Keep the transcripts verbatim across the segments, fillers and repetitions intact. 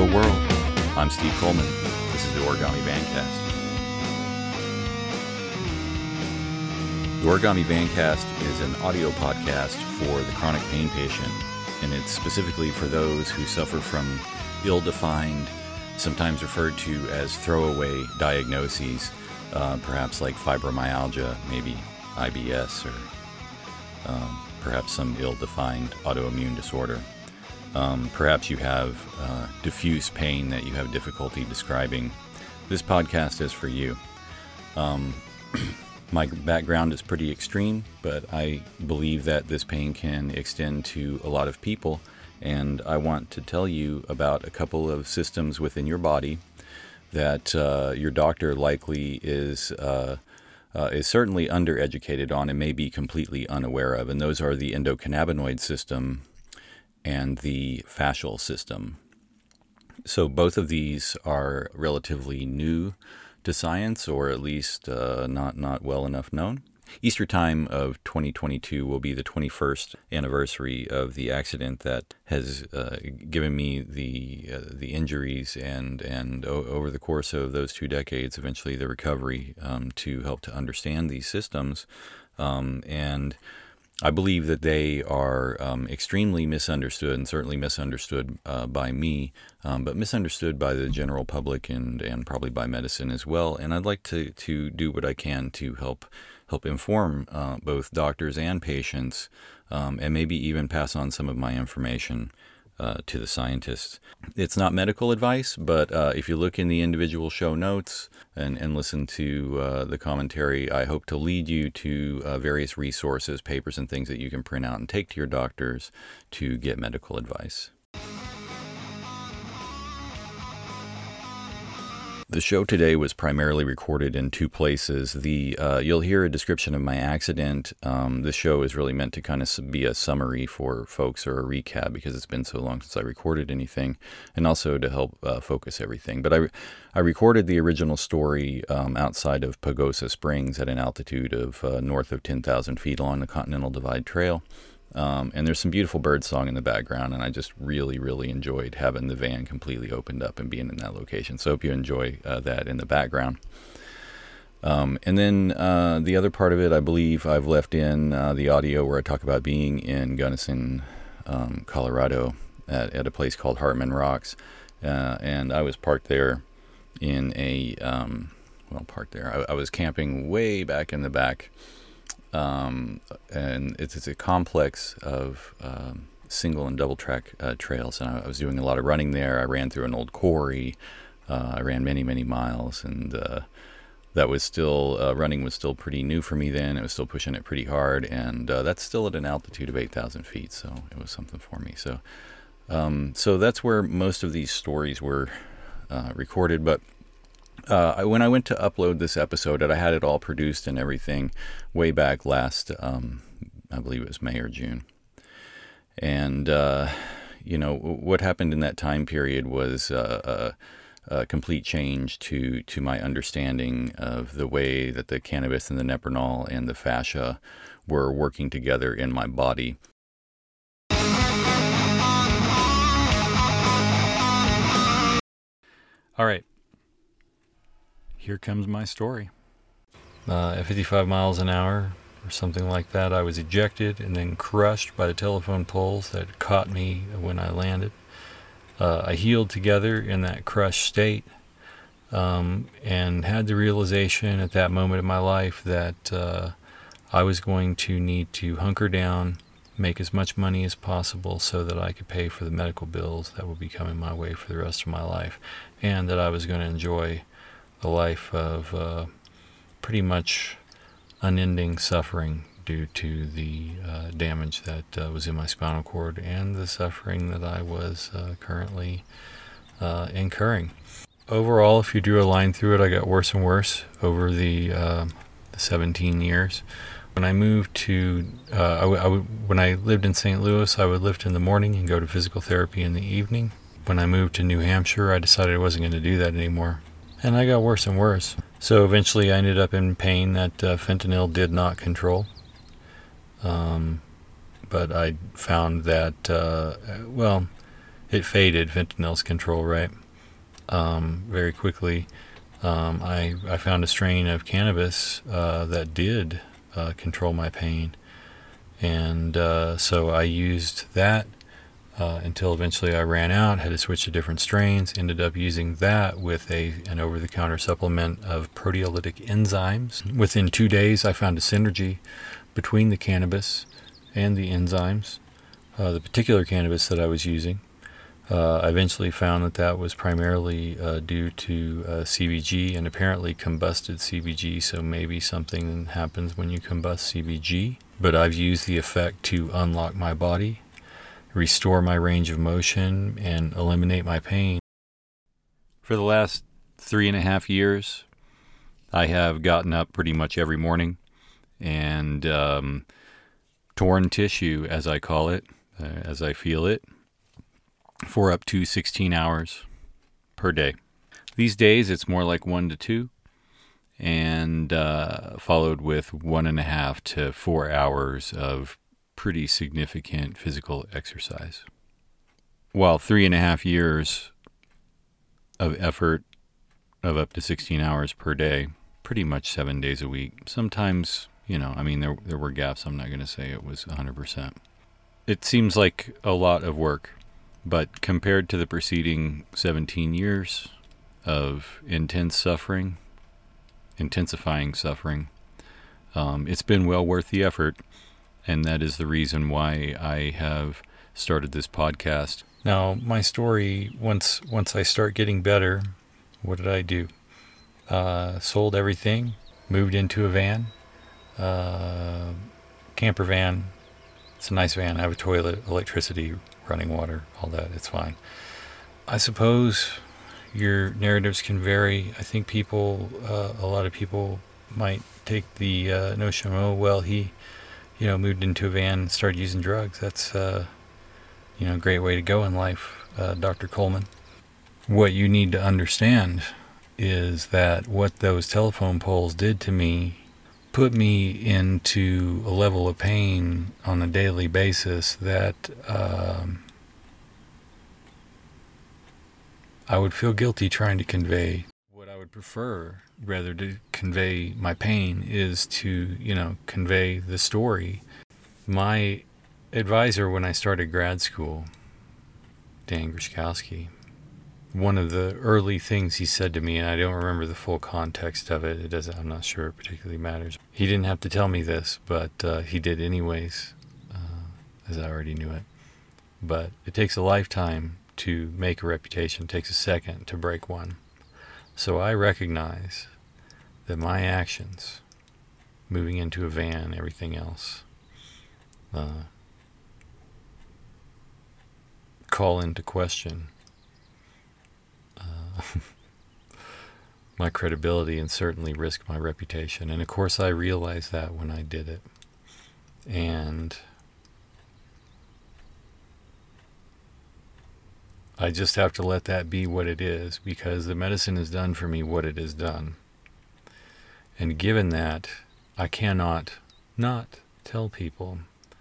Hello world, I'm Steve Coleman. This is the Origami Vancast. The Origami Vancast is an audio podcast for the chronic pain patient, and it's specifically for those who suffer from ill-defined, sometimes referred to as throwaway diagnoses, uh, perhaps like fibromyalgia, maybe I B S, or um, perhaps some ill-defined autoimmune disorder. Um, perhaps you have uh, diffuse pain that you have difficulty describing. This podcast is for you. Um, my background is pretty extreme, but I believe that this pain can extend to a lot of people, and I want to tell you about a couple of systems within your body that uh, your doctor likely is uh, uh, is certainly undereducated on and may be completely unaware of, and those are the endocannabinoid system and the fascial system. So both of these are relatively new to science, or at least uh, not not well enough known. Easter time of twenty twenty-two will be the twenty-first anniversary of the accident that has uh, given me the uh, the injuries and and o- over the course of those two decades, eventually the recovery um, to help to understand these systems. Um, and I believe that they are um, extremely misunderstood, and certainly misunderstood uh, by me, um, but misunderstood by the general public and, and probably by medicine as well. And I'd like to, to do what I can to help help inform uh, both doctors and patients, um, and maybe even pass on some of my information uh, to the scientists. It's not medical advice, but uh, if you look in the individual show notes and, and listen to uh, the commentary, I hope to lead you to uh, various resources, papers, and things that you can print out and take to your doctors to get medical advice. The show today was primarily recorded in two places. The uh, you'll hear a description of my accident. Um, this show is really meant to kind of be a summary for folks, or a recap, because it's been so long since I recorded anything, and also to help uh, focus everything. But I, I recorded the original story um, outside of Pagosa Springs at an altitude of uh, north of ten thousand feet along the Continental Divide Trail. Um, and there's some beautiful bird song in the background, and I just really, really enjoyed having the van completely opened up and being in that location. So I hope you enjoy uh, that in the background. Um, and then uh, the other part of it, I believe I've left in uh, the audio where I talk about being in Gunnison, um, Colorado, at, at a place called Hartman Rocks. Uh, and I was parked there in a, um, well, parked there. I, I was camping way back in the back. Um, and it's, it's a complex of um, single and double track uh, trails, and I, I was doing a lot of running there. I ran through an old quarry. Uh, I ran many, many miles, and uh, that was still, uh, running was still pretty new for me then. It was still pushing it pretty hard, and uh, that's still at an altitude of eight thousand feet, so it was something for me. So, um, so that's where most of these stories were uh, recorded, but Uh, when I went to upload this episode, and I had it all produced and everything way back last, um, I believe it was May or June. And, uh, you know, what happened in that time period was uh, a, a complete change to, to my understanding of the way that the cannabis and the Nepronol and the fascia were working together in my body. All right. Here comes my story. Uh, at fifty-five miles an hour, or something like that, I was ejected and then crushed by the telephone poles that caught me when I landed. Uh, I healed together in that crushed state, um, and had the realization at that moment in my life that uh, I was going to need to hunker down, make as much money as possible so that I could pay for the medical bills that would be coming my way for the rest of my life, and that I was going to enjoy a life of uh, pretty much unending suffering due to the uh, damage that uh, was in my spinal cord and the suffering that I was uh, currently uh, incurring. Overall, if you drew a line through it, I got worse and worse over the, uh, the seventeen years. When I moved to, uh, I w- I w- when I lived in Saint Louis, I would lift in the morning and go to physical therapy in the evening. When I moved to New Hampshire, I decided I wasn't going to do that anymore. And I got worse and worse. So eventually I ended up in pain that uh, fentanyl did not control. Um, but I found that, uh, well, it faded, fentanyl's control, right? Um, very quickly. Um, I, I found a strain of cannabis uh, that did uh, control my pain. And uh, so I used that uh, until eventually I ran out, had to switch to different strains, ended up using that with a an over-the-counter supplement of proteolytic enzymes. Within two days, I found a synergy between the cannabis and the enzymes. Uh, the particular cannabis that I was using, uh, I eventually found that that was primarily uh, due to uh, C B G, and apparently combusted C B G, so maybe something happens when you combust C B G. But I've used the effect to unlock my body, restore my range of motion, and eliminate my pain. For the last three and a half years, I have gotten up pretty much every morning and um, torn tissue, as I call it, uh, as I feel it, for up to sixteen hours per day. These days, it's more like one to two, and uh, followed with one and a half to four hours of pretty significant physical exercise. While three and a half years of effort of up to sixteen hours per day, pretty much seven days a week. Sometimes, you know, I mean, there there were gaps. I'm not going to say it was one hundred percent. It seems like a lot of work, but compared to the preceding seventeen years of intense suffering, intensifying suffering, um, it's been well worth the effort, and that is the reason why I have started this podcast. Now, my story, once once I start getting better, what did I do? Uh, sold everything, moved into a van, uh, camper van. It's a nice van. I have a toilet, electricity, running water, all that. It's fine. I suppose your narratives can vary. I think people, uh, a lot of people might take the uh, notion, oh, well, he, you know, moved into a van and started using drugs. That's, uh, you know, a great way to go in life, uh, Doctor Coleman. What you need to understand is that what those telephone poles did to me put me into a level of pain on a daily basis that um, I would feel guilty trying to convey. What I would prefer, rather to convey my pain, is to, you know, convey the story. My advisor when I started grad school, Dan Grishkowski, one of the early things he said to me, and I don't remember the full context of it, it doesn't, I'm not sure it particularly matters. He didn't have to tell me this, but uh, he did anyways, uh, as I already knew it. But it takes a lifetime to make a reputation. It takes a second to break one. So I recognize that my actions, moving into a van, everything else, uh, call into question uh, my credibility and certainly risk my reputation. And of course I realized that when I did it. And I just have to let that be what it is, because the medicine has done for me what it has done. And given that, I cannot not tell people.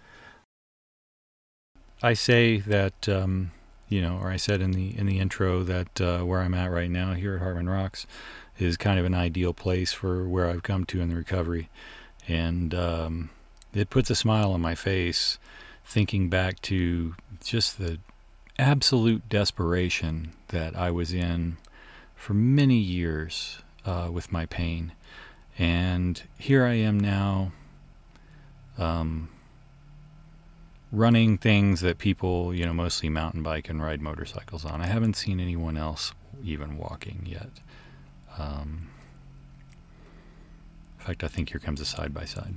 I say that, um, you know, or I said in the in the intro that uh, where I'm at right now here at Hartman Rocks is kind of an ideal place for where I've come to in the recovery. And um, it puts a smile on my face thinking back to just the absolute desperation that I was in for many years uh, with my pain. And here I am now, um, running things that people, you know, mostly mountain bike and ride motorcycles on. I haven't seen anyone else even walking yet. Um, in fact, I think here comes a side-by-side.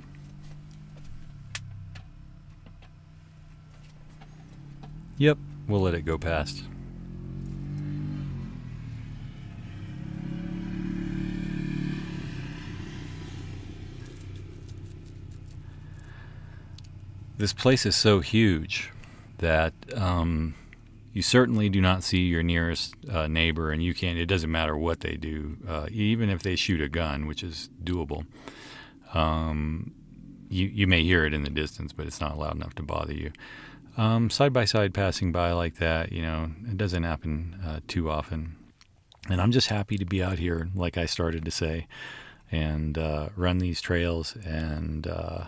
Yep, we'll let it go past. This place is so huge that um, you certainly do not see your nearest uh, neighbor, and you can't, it doesn't matter what they do, uh, even if they shoot a gun, which is doable. Um, you, you may hear it in the distance, but it's not loud enough to bother you. Um, side by side passing by like that, you know, it doesn't happen uh, too often. And I'm just happy to be out here, like I started to say, and uh, run these trails. And uh,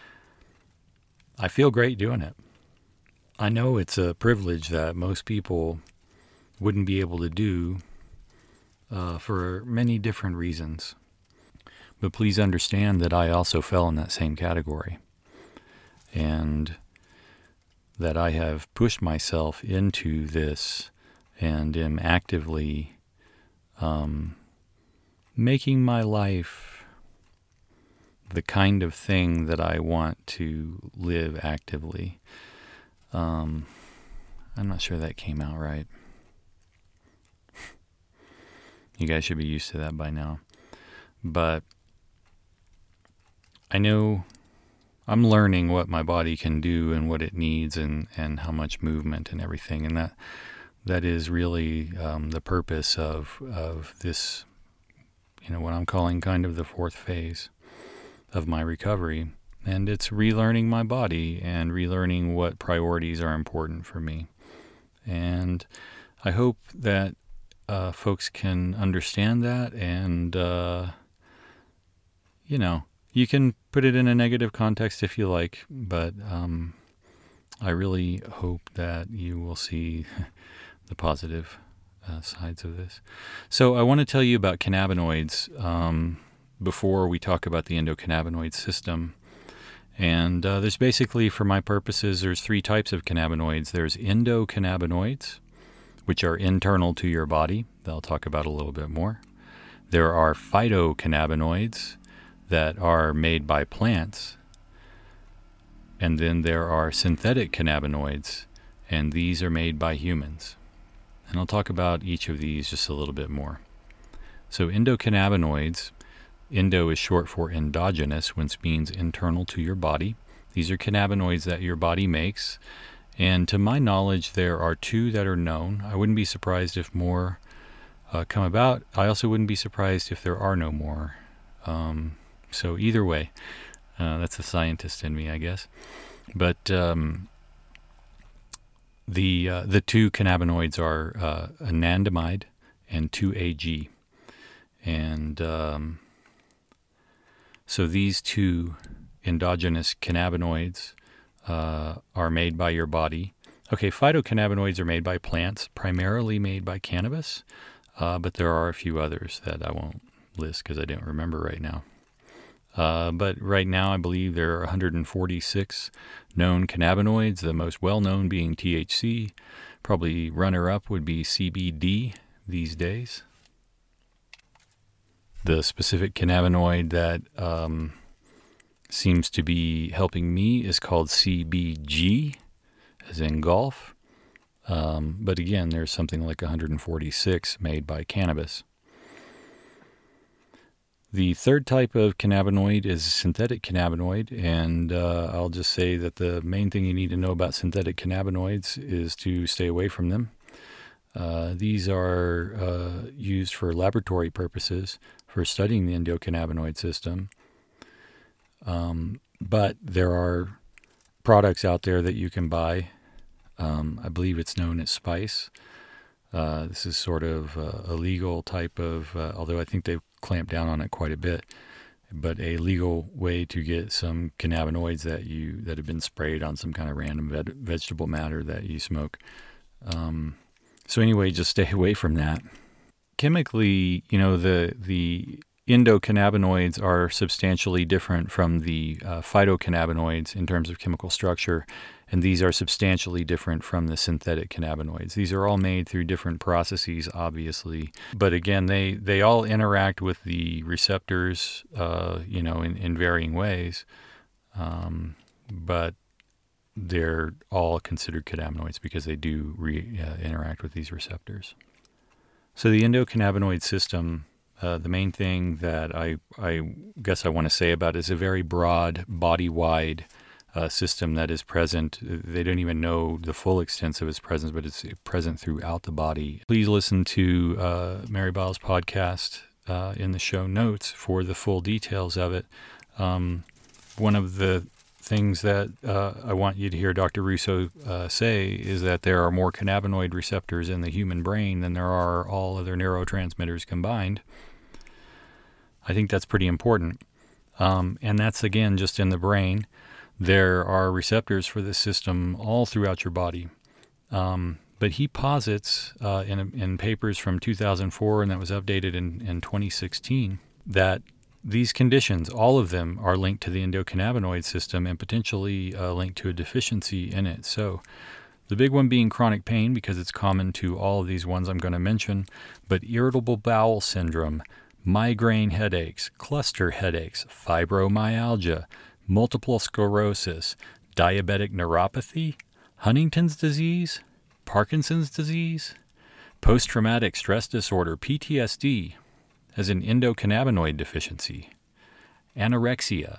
I feel great doing it. I know it's a privilege that most people wouldn't be able to do uh, for many different reasons. But please understand that I also fell in that same category. And that I have pushed myself into this and am actively um, making my life the kind of thing that I want to live actively. Um, I'm not sure that came out right. You guys should be used to that by now. But I know I'm learning what my body can do and what it needs, and, and how much movement and everything. And that that is really um, the purpose of of this, you know, what I'm calling kind of the fourth phase of my recovery. And it's relearning my body and relearning what priorities are important for me. And I hope that uh, folks can understand that, and, uh, you know, you can put it in a negative context if you like, but um, I really hope that you will see the positive uh, sides of this. So I want to tell you about cannabinoids um, before we talk about the endocannabinoid system. And uh, there's basically, for my purposes, there's three types of cannabinoids. There's endocannabinoids, which are internal to your body. That I'll talk about a little bit more. There are phytocannabinoids that are made by plants. And then there are synthetic cannabinoids, and these are made by humans. And I'll talk about each of these just a little bit more. So endocannabinoids, endo is short for endogenous, which means internal to your body. These are cannabinoids that your body makes. And to my knowledge, there are two that are known. I wouldn't be surprised if more uh, come about. I also wouldn't be surprised if there are no more. Um, so either way, uh, that's a scientist in me, I guess. But um, the uh, the two cannabinoids are uh, anandamide and two A G. And um, so these two endogenous cannabinoids uh, are made by your body. Okay, phytocannabinoids are made by plants, primarily made by cannabis, uh, but there are a few others that I won't list because I don't remember right now. Uh, but right now I believe there are one hundred forty-six known cannabinoids, the most well-known being T H C. Probably runner-up would be C B D these days. The specific cannabinoid that um, seems to be helping me is called C B G, as in golf. Um, but again, there's something like one hundred forty-six made by cannabis. The third type of cannabinoid is synthetic cannabinoid, and uh, I'll just say that the main thing you need to know about synthetic cannabinoids is to stay away from them. Uh, these are uh, used for laboratory purposes for studying the endocannabinoid system. Um, but there are products out there that you can buy. Um, I believe it's known as Spice. Uh, this is sort of uh, a legal type of, uh, although I think they've clamped down on it quite a bit, but a legal way to get some cannabinoids that you that have been sprayed on some kind of random ve- vegetable matter that you smoke. Um, so anyway, just stay away from that. Chemically, you know, the the endocannabinoids are substantially different from the uh, phytocannabinoids in terms of chemical structure, and these are substantially different from the synthetic cannabinoids. These are all made through different processes, obviously, but again, they, they all interact with the receptors, uh, you know, in, in varying ways, um, but they're all considered cannabinoids because they do re, uh, interact with these receptors. So the endocannabinoid system, Uh, the main thing that I, I guess I want to say about it is a very broad, body-wide uh, system that is present. They don't even know the full extent of its presence, but it's present throughout the body. Please listen to uh, Mary Biles' podcast uh, in the show notes for the full details of it. Um, one of the things that uh, I want you to hear Doctor Russo uh, say is that there are more cannabinoid receptors in the human brain than there are all other neurotransmitters combined. I think that's pretty important. Um, and that's, again, just in the brain. There are receptors for this system all throughout your body. Um, but he posits uh, in, in papers from two thousand four, and that was updated in, in twenty sixteen, that these conditions, all of them, are linked to the endocannabinoid system and potentially uh, linked to a deficiency in it. So the big one being chronic pain, because it's common to all of these ones I'm going to mention, but irritable bowel syndrome, migraine headaches, cluster headaches, fibromyalgia, multiple sclerosis, diabetic neuropathy, Huntington's disease, Parkinson's disease, post-traumatic stress disorder, P T S D, as an endocannabinoid deficiency, anorexia,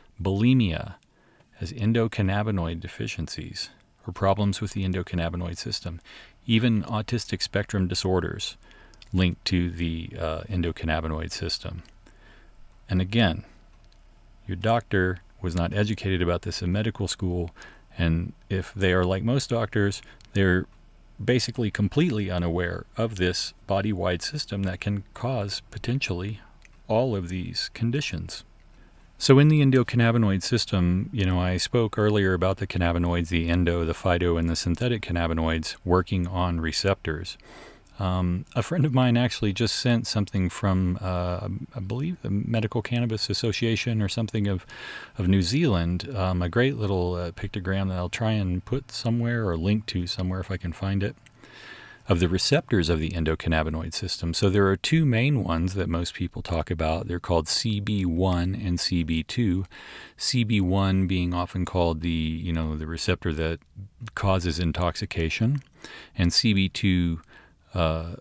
bulimia as endocannabinoid deficiencies or problems with the endocannabinoid system, even autistic spectrum disorders linked to the uh, endocannabinoid system. And again, your doctor was not educated about this in medical school, and if they are like most doctors, they're basically completely unaware of this body-wide system that can cause potentially all of these conditions. So in the endocannabinoid system, you know, I spoke earlier about the cannabinoids, the endo, the phyto, and the synthetic cannabinoids working on receptors. Um, a friend of mine actually just sent something from, uh, I believe, the Medical Cannabis Association or something of, of New Zealand, um, a great little uh, pictogram that I'll try and put somewhere or link to somewhere if I can find it, of the receptors of the endocannabinoid system. So there are two main ones that most people talk about. They're called C B one and C B two. C B one being often called the, you know, the receptor that causes intoxication, and C B two Uh,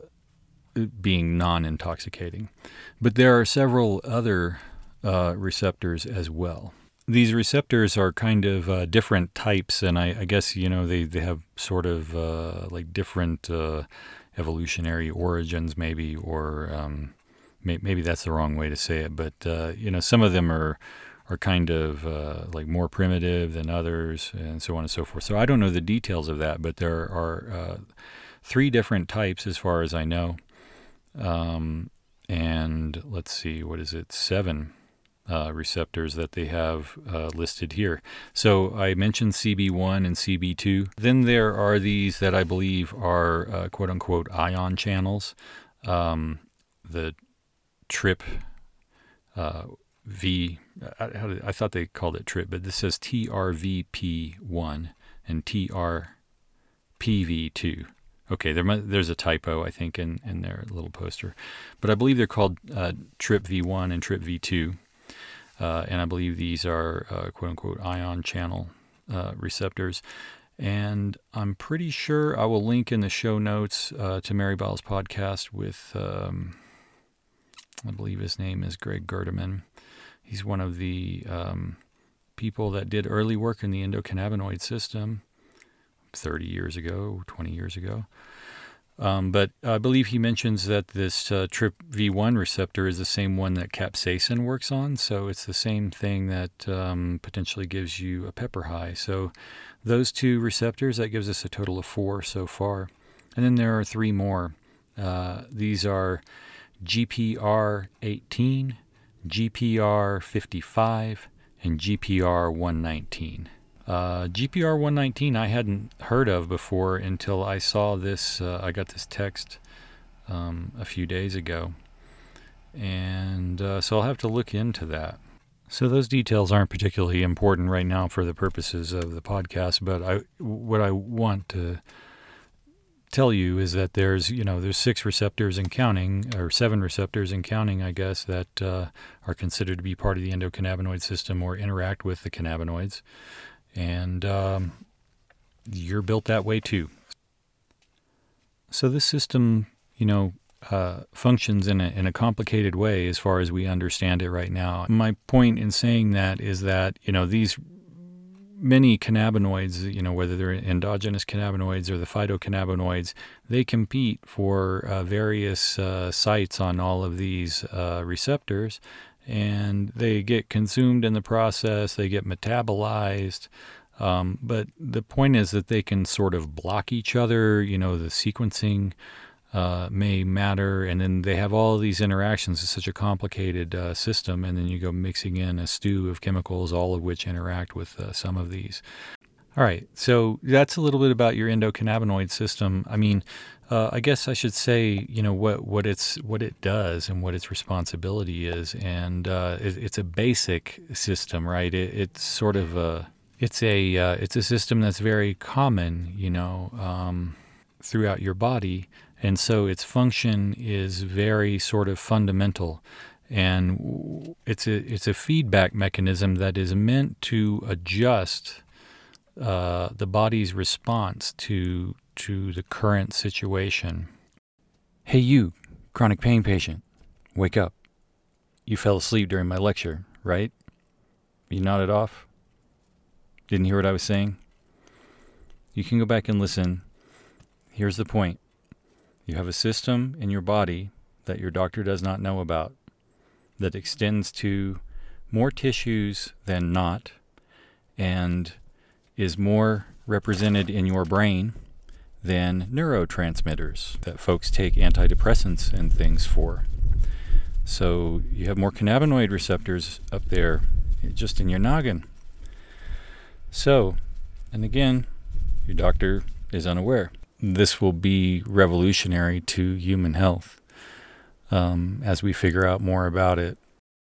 being non-intoxicating. But there are several other uh, receptors as well. These receptors are kind of uh, different types, and I, I guess, you know, they, they have sort of uh, like different uh, evolutionary origins maybe, or um, may, maybe that's the wrong way to say it, but, uh, you know, some of them are are kind of uh, like more primitive than others, and so on and so forth. So I don't know the details of that, but there are uh, three different types as far as I know. Um, and let's see, what is it? Seven uh, receptors that they have uh, listed here. So I mentioned C B one and C B two. Then there are these that I believe are uh, quote unquote ion channels. Um, the TRIP uh, V, I, how did, I thought they called it TRIP, but this says T R V P one and T R P V two. Okay, there might, there's a typo, I think, in, in their little poster. But I believe they're called uh, TRIP V one and TRIP V two. Uh, and I believe these are, uh, quote-unquote, ion channel uh, receptors. And I'm pretty sure I will link in the show notes uh, to Mary Ball's podcast with, um, I believe his name is Greg Gerdeman. He's one of the um, people that did early work in the endocannabinoid system thirty years ago, twenty years ago. Um, but I believe he mentions that this uh, TRIP V one receptor is the same one that capsaicin works on, so it's the same thing that um, potentially gives you a pepper high. So those two receptors, that gives us a total of four so far. And then there are three more. Uh, these are G P R eighteen, G P R fifty-five, and G P R one nineteen. Uh, G P R one nineteen I hadn't heard of before until I saw this, uh, I got this text um, a few days ago, and uh, so I'll have to look into that. So those details aren't particularly important right now for the purposes of the podcast, but I, what I want to tell you is that there's, you know, there's six receptors and counting, or seven receptors and counting, I guess, that uh, are considered to be part of the endocannabinoid system or interact with the cannabinoids. And um, you're built that way too. So this system, you know, uh, functions in a, in a complicated way as far as we understand it right now. My point in saying that is that, you know, these many cannabinoids, you know, whether they're endogenous cannabinoids or the phytocannabinoids, they compete for uh, various uh, sites on all of these uh, receptors. and they get consumed in the process, they get metabolized. Um, but the point is that they can sort of block each other. You know, the sequencing uh, may matter, and then they have all these interactions. It's such a complicated uh, system, and then you go mixing in a stew of chemicals, all of which interact with uh, some of these. All right, so that's a little bit about your endocannabinoid system. I mean, uh, I guess I should say, you know, what, what it's what it does and what its responsibility is, and uh, it, it's a basic system, right? It, it's sort of a it's a uh, it's a system that's very common, you know, um, throughout your body, and so its function is very sort of fundamental, and it's a it's a feedback mechanism that is meant to adjust Uh, the body's response to to the current situation. Hey you, chronic pain patient, wake up. You fell asleep during my lecture, right? You nodded off? Didn't hear what I was saying? You can go back and listen. Here's the point. You have a system in your body that your doctor does not know about that extends to more tissues than not, and is more represented in your brain than neurotransmitters that folks take antidepressants and things for. So you have more cannabinoid receptors up there just in your noggin. So, and again, your doctor is unaware. This will be revolutionary to human health um, as we figure out more about it.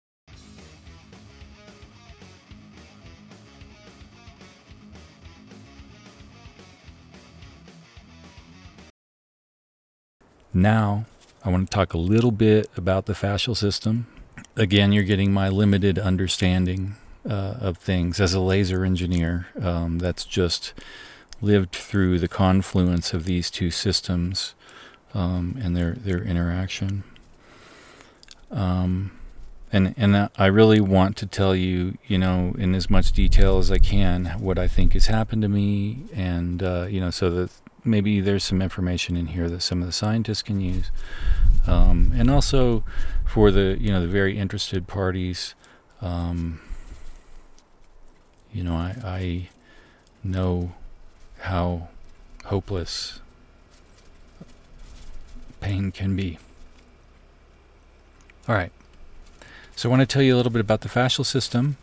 Now, I want to talk a little bit about the fascial system. Again, you're getting my limited understanding uh, of things as a laser engineer um, that's just lived through the confluence of these two systems um, and their their interaction. Um, and and I really want to tell you, you know, in as much detail as I can, what I think has happened to me, and uh, you know, so that maybe there's some information in here that some of the scientists can use, um, and also for the you know the very interested parties. Um, you know, I, I know how hopeless pain can be. All right, so I want to tell you a little bit about the fascial system.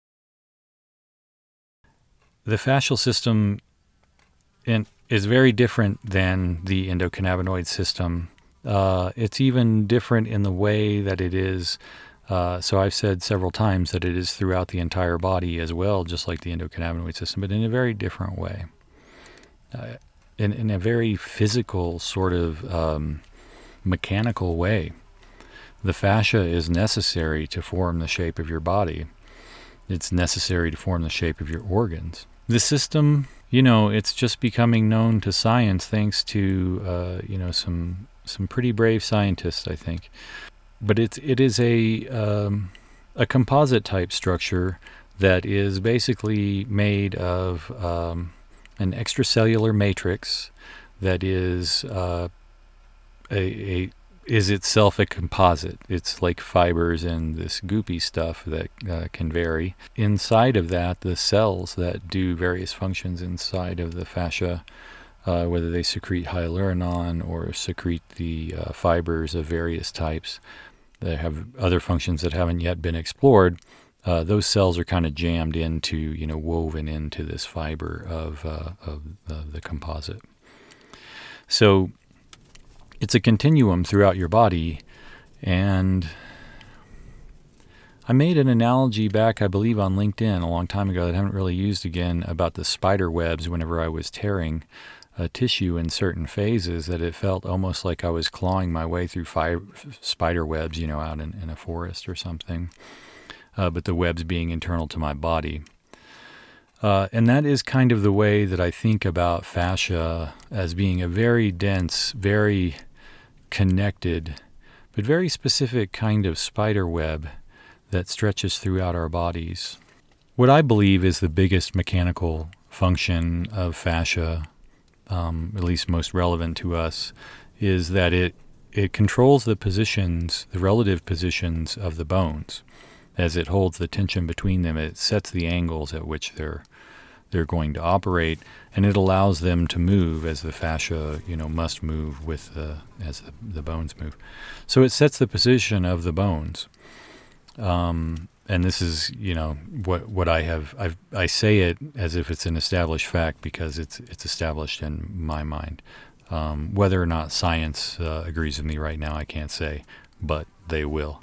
The fascial system in is very different than the endocannabinoid system. Uh, it's even different in the way that it is. Uh, so I've said several times that it is throughout the entire body as well, just like the endocannabinoid system, but in a very different way. Uh, in, in a very physical, sort of um, mechanical way. The fascia is necessary to form the shape of your body. It's necessary to form the shape of your organs. The system, you know, it's just becoming known to science thanks to, uh, you know, some some pretty brave scientists, I think. But it's it is a um, a composite type structure that is basically made of um, an extracellular matrix that is uh, a, a is itself a composite. It's like fibers and this goopy stuff that uh, can vary. Inside of that, the cells that do various functions inside of the fascia, uh, whether they secrete hyaluronan or secrete the uh, fibers of various types that have other functions that haven't yet been explored, uh, those cells are kind of jammed into, you know, woven into this fiber of, uh, of uh, the composite. So it's a continuum throughout your body, and I made an analogy back, I believe, on LinkedIn a long time ago that I haven't really used again about the spider webs whenever I was tearing a tissue in certain phases, that it felt almost like I was clawing my way through fi- spider webs, you know, out in, in a forest or something, uh, but the webs being internal to my body. Uh, and that is kind of the way that I think about fascia as being a very dense, very connected, but very specific kind of spider web that stretches throughout our bodies. What I believe is the biggest mechanical function of fascia, um, at least most relevant to us, is that it it controls the positions, the relative positions of the bones. as it holds the tension between them, it sets the angles at which they're they're going to operate, and it allows them to move as the fascia, you know, must move with the as the, the bones move. So it sets the position of the bones. Um, and this is, you know, what what I have. I've, I say it as if it's an established fact because it's it's established in my mind. Um, whether or not science uh, agrees with me right now, I can't say, but they will.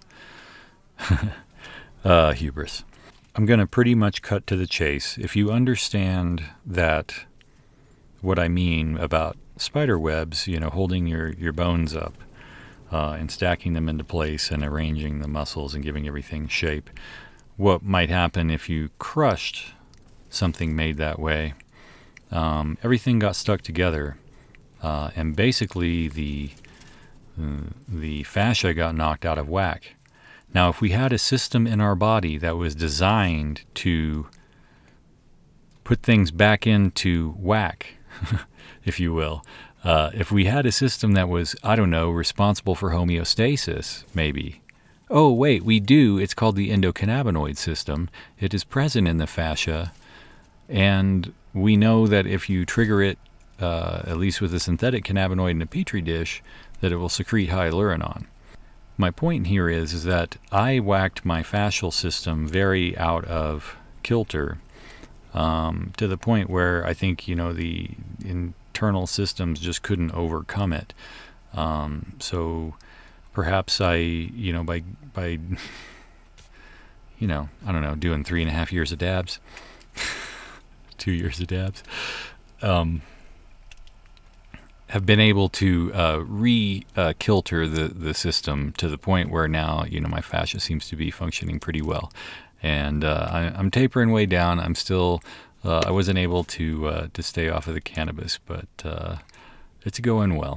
uh, hubris. I'm going to pretty much cut to the chase. If you understand that, what I mean about spider webs, you know, holding your, your bones up uh, and stacking them into place and arranging the muscles and giving everything shape, what might happen if you crushed something made that way, um, everything got stuck together, uh, and basically the, uh, the fascia got knocked out of whack. Now, if we had a system in our body that was designed to put things back into whack, if you will, uh, if we had a system that was, I don't know, responsible for homeostasis, maybe. Oh, wait, we do. It's called the endocannabinoid system. It is present in the fascia, and we know that if you trigger it, uh, at least with a synthetic cannabinoid in a petri dish, that it will secrete hyaluronan. My point here is, is that I whacked my fascial system very out of kilter, um, to the point where I think, you know, the internal systems just couldn't overcome it. Um, so perhaps I, you know, by, by, you know, I don't know, doing three and a half years of dabs, two years of dabs, um, have been able to uh, re-kilter uh, the, the system to the point where now, you know, my fascia seems to be functioning pretty well. And uh, I, I'm tapering way down. I'm still, uh, I wasn't able to uh, to stay off of the cannabis, but uh, it's going well.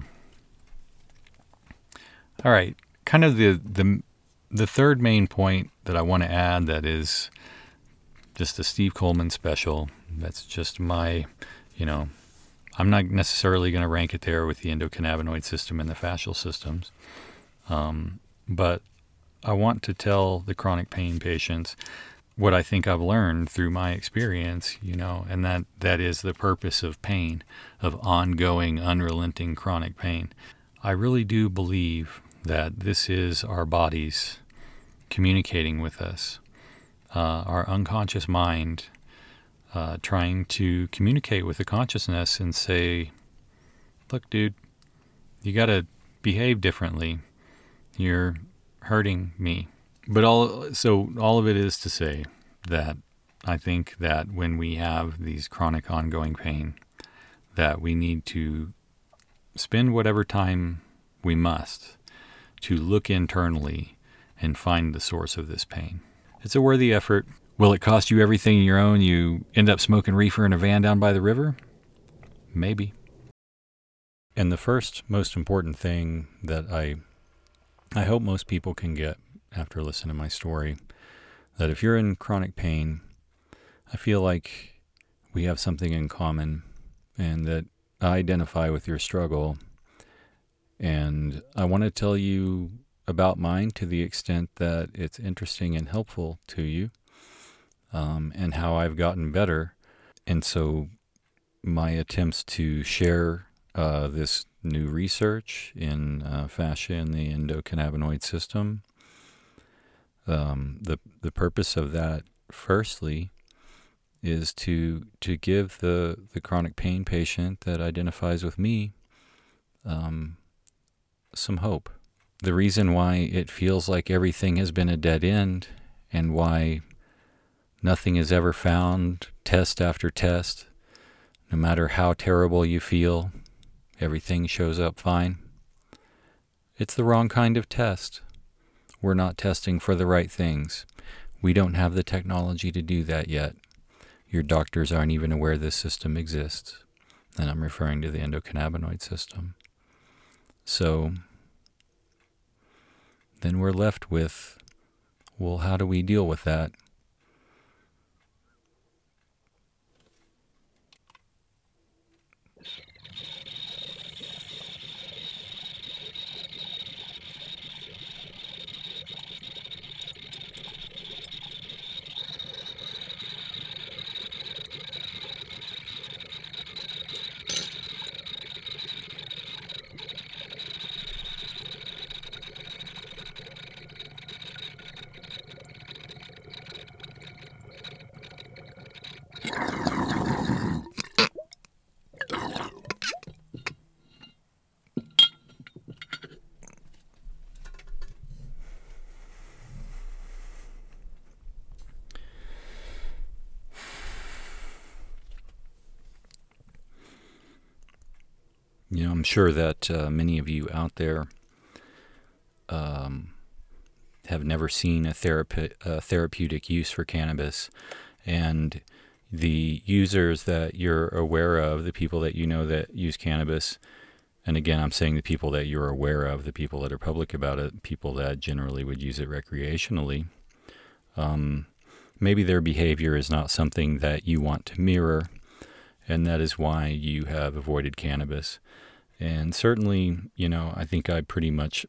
All right, kind of the, the, the third main point that I want to add that is just a Steve Coleman special. That's just my, you know, I'm not necessarily going to rank it there with the endocannabinoid system and the fascial systems. Um, but I want to tell the chronic pain patients what I think I've learned through my experience, you know, and that, that is the purpose of pain, of ongoing, unrelenting chronic pain. I really do believe that this is our bodies communicating with us, uh, our unconscious mind Uh, trying to communicate with the consciousness and say, look, dude, you got to behave differently. You're hurting me. But all, so all of it is to say that I think that when we have these chronic ongoing pain, that we need to spend whatever time we must to look internally and find the source of this pain. It's a worthy effort. Will it cost you everything you own? You end up smoking reefer in a van down by the river? Maybe. And the first most important thing that I I hope most people can get after listening to my story, that if you're in chronic pain, I feel like we have something in common, and that I identify with your struggle. And I want to tell you about mine to the extent that it's interesting and helpful to you. Um, and how I've gotten better. And so my attempts to share uh, this new research in uh, fascia and the endocannabinoid system, um, the the purpose of that, firstly, is to to give the, the chronic pain patient that identifies with me um, some hope. The reason why it feels like everything has been a dead end, and why nothing is ever found, test after test. No matter how terrible you feel, everything shows up fine. It's the wrong kind of test. We're not testing for the right things. We don't have the technology to do that yet. Your doctors aren't even aware this system exists. And I'm referring to the endocannabinoid system. So then we're left with, well, how do we deal with that? You know, I'm sure that uh, many of you out there um, have never seen a, therape- a therapeutic use for cannabis, and the users that you're aware of, the people that you know that use cannabis, and again, I'm saying the people that you're aware of, the people that are public about it, people that generally would use it recreationally, um, maybe their behavior is not something that you want to mirror, and that is why you have avoided cannabis. And certainly, you know, I think I pretty much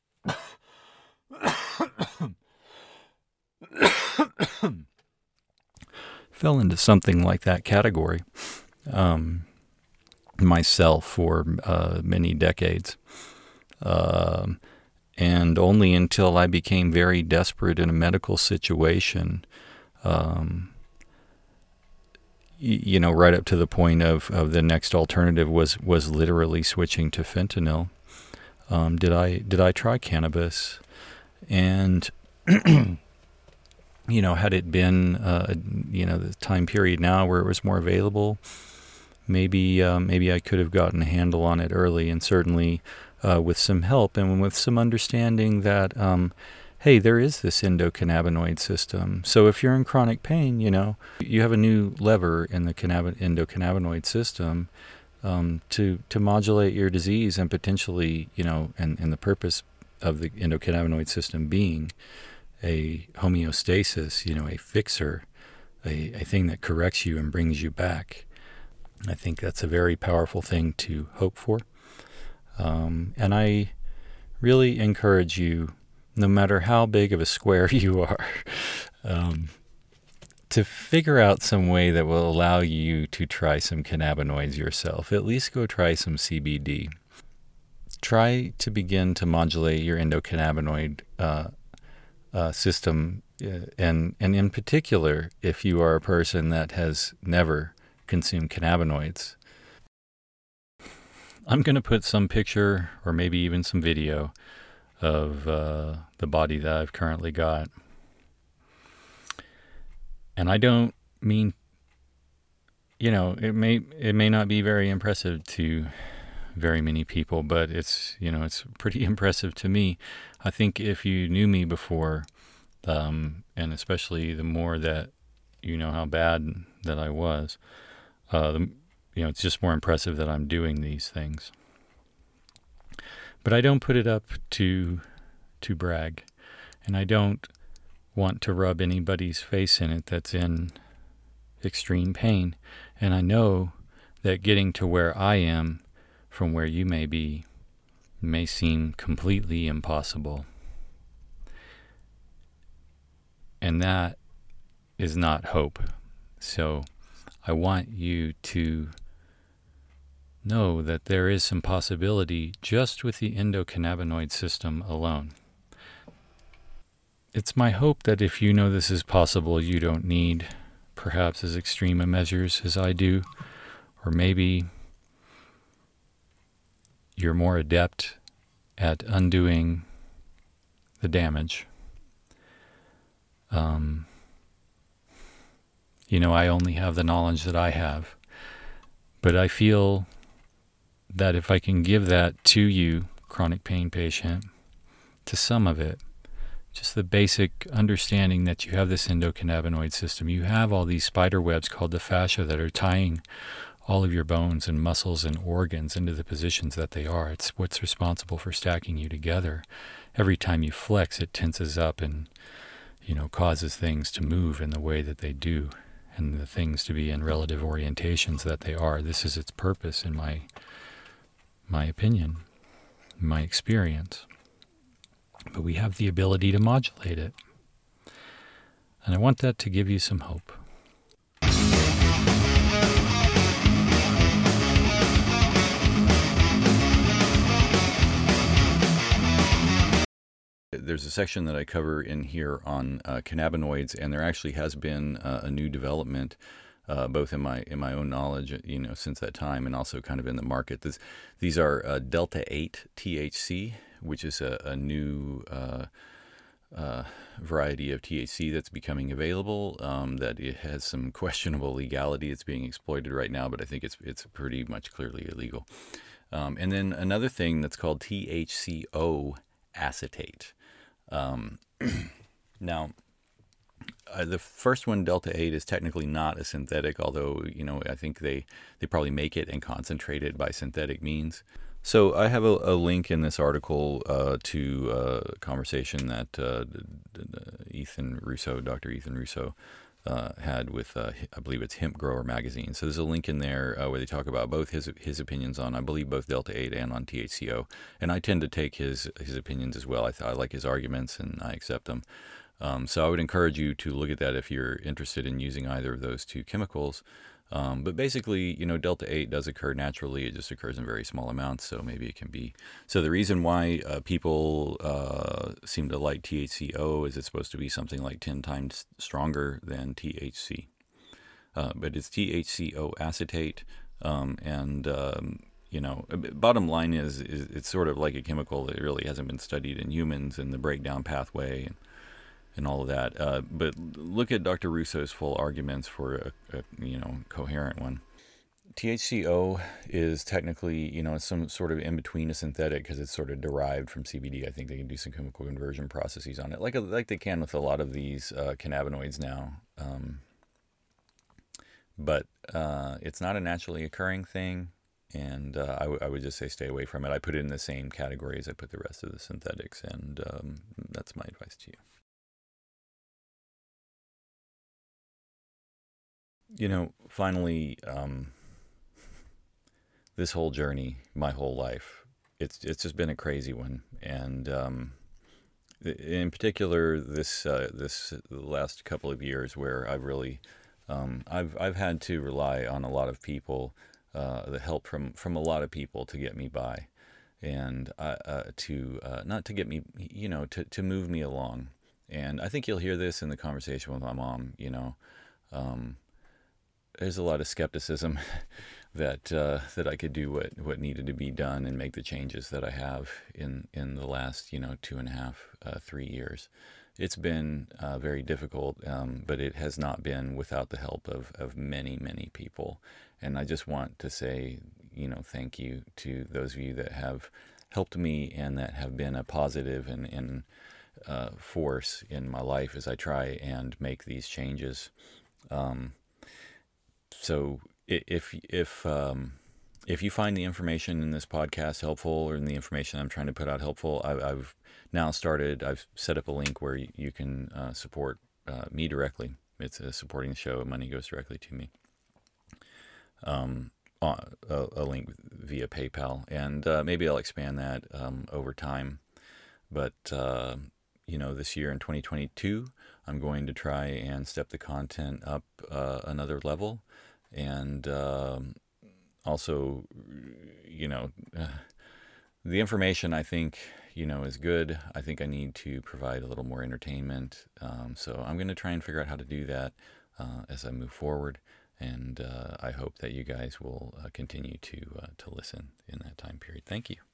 fell into something like that category um, myself for uh, many decades. Um, and only until I became very desperate in a medical situation, um, y- you know, right up to the point of, of the next alternative was, was literally switching to fentanyl. Um, did I did I try cannabis? And you know, had it been uh, you know the time period now where it was more available, maybe uh, maybe I could have gotten a handle on it early, and certainly uh, with some help and with some understanding that um, hey, there is this endocannabinoid system. So if you're in chronic pain, you know, you have a new lever in the cannab- endocannabinoid system. Um, to, to modulate your disease and potentially, you know, and, and the purpose of the endocannabinoid system being a homeostasis, you know, a fixer, a, a thing that corrects you and brings you back. I think that's a very powerful thing to hope for. Um, and I really encourage you, no matter how big of a square you are, um, to figure out some way that will allow you to try some cannabinoids yourself. At least go try some C B D. Try to begin to modulate your endocannabinoid uh, uh, system, uh, and and in particular, if you are a person that has never consumed cannabinoids. I'm going to put some picture or maybe even some video of uh, the body that I've currently got. And I don't mean, you know, it may it may not be very impressive to very many people, but it's, you know, it's pretty impressive to me. I think if you knew me before, um, and especially the more that you know how bad that I was, uh, the, you know, it's just more impressive that I'm doing these things. But I don't put it up to to brag, and I don't want to rub anybody's face in it that's in extreme pain. And I know that getting to where I am from where you may be may seem completely impossible. And that is not hope. So I want you to know that there is some possibility just with the endocannabinoid system alone. It's my hope that if you know this is possible, you don't need perhaps as extreme a measures as I do, or maybe you're more adept at undoing the damage. Um, you know, I only have the knowledge that I have, but I feel that if I can give that to you, chronic pain patient, to some of it, just the basic understanding that you have this endocannabinoid system. You have all these spider webs called the fascia that are tying all of your bones and muscles and organs into the positions that they are. It's what's responsible for stacking you together. Every time you flex, it tenses up and, you know, causes things to move in the way that they do and the things to be in relative orientations that they are. This is its purpose in my my opinion, my experience. But we have the ability to modulate it. And I want that to give you some hope. There's a section that I cover in here on uh, cannabinoids, and there actually has been uh, a new development, uh, both in my in my own knowledge, you know, since that time, and also kind of in the market. This, these are uh, delta eight T H C, which is a, a new uh, uh, variety of T H C that's becoming available. Um, that it has some questionable legality. It's being exploited right now, but I think it's it's pretty much clearly illegal. Um, and then another thing that's called T H C O acetate. Um, now, uh, the first one, Delta eight, is technically not a synthetic, although, you know, I think they, they probably make it and concentrate it by synthetic means. So I have a, a link in this article uh, to a conversation that uh, Ethan Russo, Doctor Ethan Russo, uh, had with, uh, I believe it's Hemp Grower Magazine. So there's a link in there uh, where they talk about both his his opinions on, I believe, both Delta eight and on T H C O. And I tend to take his his opinions as well. I, th- I like his arguments and I accept them. Um, so I would encourage you to look at that if you're interested in using either of those two chemicals. Um, but basically, you know, Delta eight does occur naturally. It just occurs in very small amounts, so maybe it can be. So the reason why uh, people uh, seem to like T H C O is it's supposed to be something like ten times stronger than T H C. Uh, but it's T H C O acetate, um, and um, you know, bottom line is, is it's sort of like a chemical that really hasn't been studied in humans and the breakdown pathway and, and all of that. Uh, but look at Doctor Russo's full arguments for a, a you know coherent one. T H C O is technically, you know, some sort of in between a synthetic because it's sort of derived from C B D. I think they can do some chemical conversion processes on it, like like they can with a lot of these uh, cannabinoids now. Um, but uh, it's not a naturally occurring thing, and uh, I, w- I would just say stay away from it. I put it in the same category as I put the rest of the synthetics, and um, that's my advice to you. You know, finally, um, this whole journey, my whole life, it's it's just been a crazy one, and um, in particular, this uh, this last couple of years, where I've really, um, I've I've had to rely on a lot of people, uh, the help from from a lot of people to get me by, and uh, uh, to uh, not to get me, you know, to to move me along. And I think you'll hear this in the conversation with my mom. You know. Um, There's a lot of skepticism that uh, that I could do what, what needed to be done and make the changes that I have in, in the last you know two and a half uh, three years. It's been uh, very difficult, um, but it has not been without the help of, of many many people. And I just want to say you know thank you to those of you that have helped me and that have been a positive and, and uh, force in my life as I try and make these changes. Um, So if if um, if you find the information in this podcast helpful, or in the information I'm trying to put out helpful, I've, I've now started. I've set up a link where you can uh, support uh, me directly. It's a supporting the show. Money goes directly to me. Um, a, a link via PayPal, and uh, maybe I'll expand that um, over time. But uh, you know, this year in twenty twenty-two, I'm going to try and step the content up uh, another level. And um, also, you know, uh, the information I think, you know, is good. I think I need to provide a little more entertainment. Um, so I'm going to try and figure out how to do that uh, as I move forward. And uh, I hope that you guys will uh, continue to uh, to listen in that time period. Thank you.